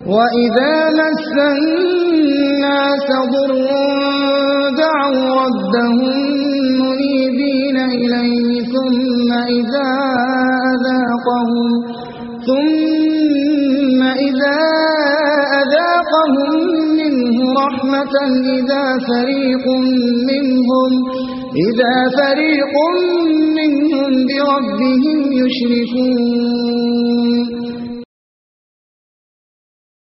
وَإِذَا مَسَّ النَّاسَ ضُرٌّ دَعَوْا رَبَّهُم مُّنِيبِينَ إِلَيْهِ ثُمَّ إِذَا أَذَاقَهُم مِّنْهُ رَحْمَةً إِذَا فَرِيقٌ مِّنْهُم بِرَبِّهِمْ يُشْرِكُونَ